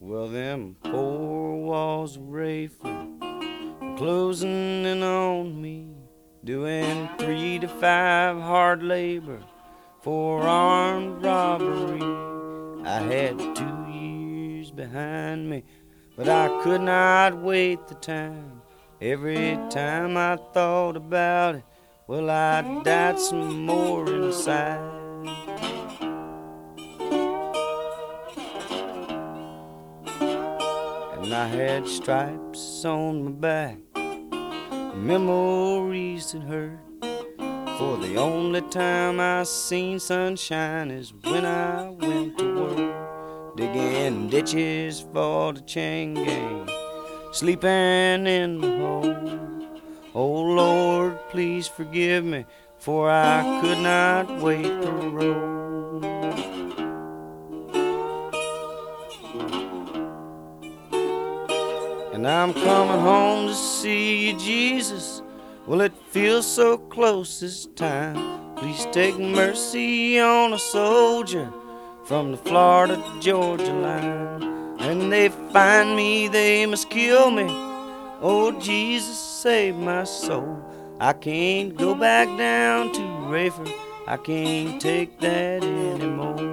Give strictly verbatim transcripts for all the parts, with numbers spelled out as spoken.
Well, them four walls of Rayford closing in on me, doing three to five hard labor for armed robbery. I had two years behind me, but I could not wait the time. Every time I thought about it, well, I died some more inside. And I had stripes on my back, memories that hurt. For the only time I seen sunshine is when I went to work, digging ditches for the chain gang, sleeping in the hole. Oh Lord, please forgive me, for I could not wait to roll. And I'm coming home to see you, Jesus. Well, it feels so close this time. Please take mercy on a soldier from the Florida-Georgia line. And they find me, they must kill me. Oh, Jesus, save my soul. I can't go back down to Rayford. I can't take that anymore.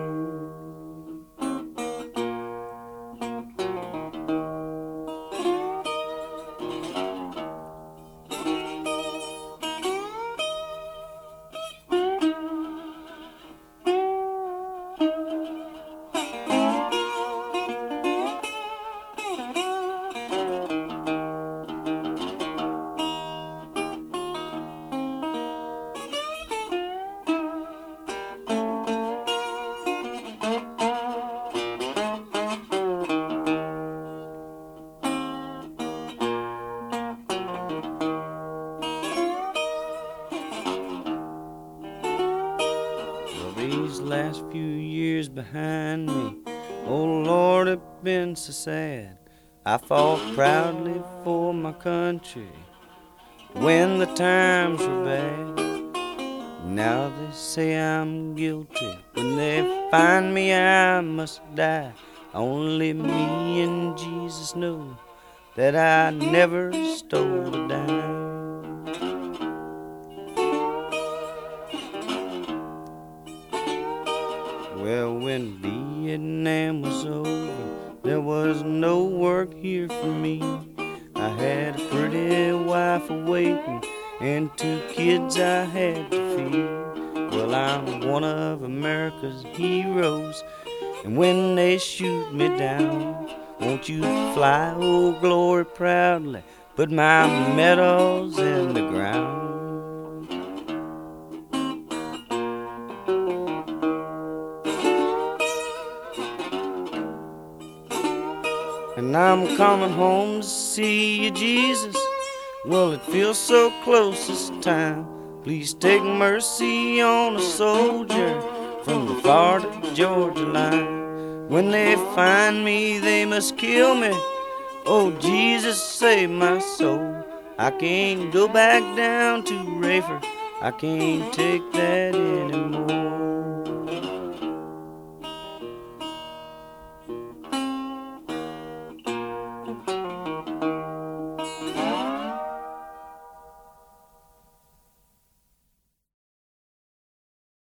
These last few years behind me, oh Lord, it's been so sad. I fought proudly for my country when the times were bad. Now they say I'm guilty. When they find me, I must die. Only me and Jesus know that I never stole a dime. Well, when Vietnam was over, there was no work here for me. I had a pretty wife awaiting and two kids I had to feed. Well, I'm one of America's heroes, and when they shoot me down, won't you fly, oh glory, proudly, put my medals in the ground. And I'm coming home to see you, Jesus. Well, it feels so close this time. Please take mercy on a soldier from the Florida-Georgia line. When they find me, they must kill me. Oh, Jesus, save my soul. I can't go back down to Rayford. I can't take that anymore.